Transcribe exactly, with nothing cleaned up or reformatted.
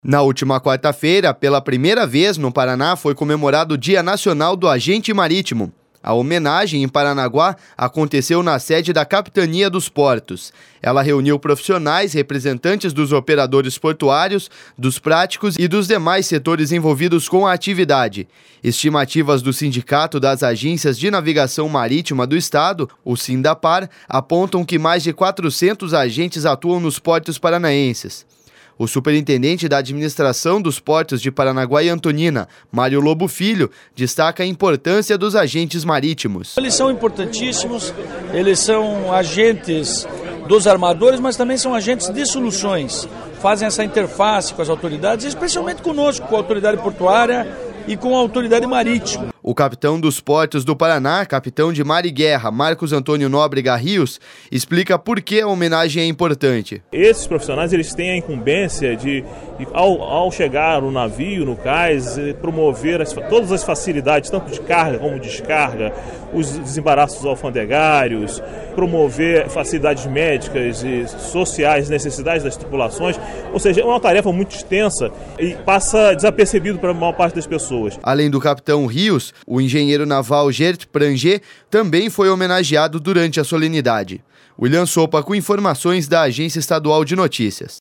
Na última quarta-feira, pela primeira vez no Paraná, foi comemorado o Dia Nacional do Agente Marítimo. A homenagem em Paranaguá aconteceu na sede da Capitania dos Portos. Ela reuniu profissionais, representantes dos operadores portuários, dos práticos e dos demais setores envolvidos com a atividade. Estimativas do Sindicato das Agências de Navegação Marítima do Estado, o Sindapar, apontam que mais de quatrocentos agentes atuam nos portos paranaenses. O superintendente da administração dos portos de Paranaguá e Antonina, Mário Lobo Filho, destaca a importância dos agentes marítimos. Eles são importantíssimos, eles são agentes dos armadores, mas também são agentes de soluções. Fazem essa interface com as autoridades, especialmente conosco, com a autoridade portuária e com a autoridade marítima. O capitão dos portos do Paraná, capitão de mar e guerra, Marcos Antônio Nóbrega Rios, explica por que a homenagem é importante. Esses profissionais eles têm a incumbência de, de ao, ao chegar o navio no cais, promover as, todas as facilidades, tanto de carga como de descarga, os desembaraços alfandegários, promover facilidades médicas e sociais, necessidades das tripulações. Ou seja, é uma tarefa muito extensa e passa desapercebido para a maior parte das pessoas. Além do capitão Rios, o engenheiro naval Gert Pranger também foi homenageado durante a solenidade. William Sopa com informações da Agência Estadual de Notícias.